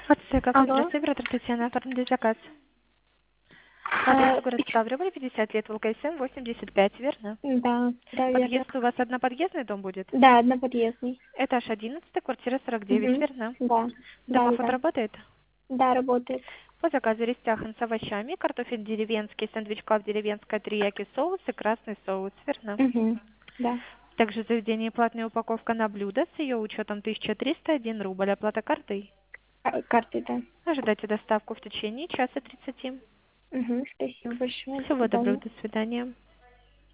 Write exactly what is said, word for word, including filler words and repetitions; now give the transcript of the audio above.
Ацтека, Алло. адрес оператор Татьяна, оформили заказ. Э, Адрес город Ставрополь, пятьдесят лет, ВЛКСМ, восемьдесят пять, верно? Да, да, верно. Подъезд у вас одноподъездный дом будет? Да, одноподъездный. Этаж одиннадцать, квартира сорок девять, Угу. верно? Да, да, да, Домофон да. работает? Да, работает. По заказу рестяхан с овощами, картофель деревенский, сэндвич клаб деревенская, терияки соус и красный соус, верно? Угу. Да. Также в заведении платная упаковка на блюдо с ее учетом тысяча триста один рубль, оплата картой. А, карты, да. Ожидайте доставку в течение часа тридцати. Угу. Спасибо большое. До Всего доброго, свидания. до свидания.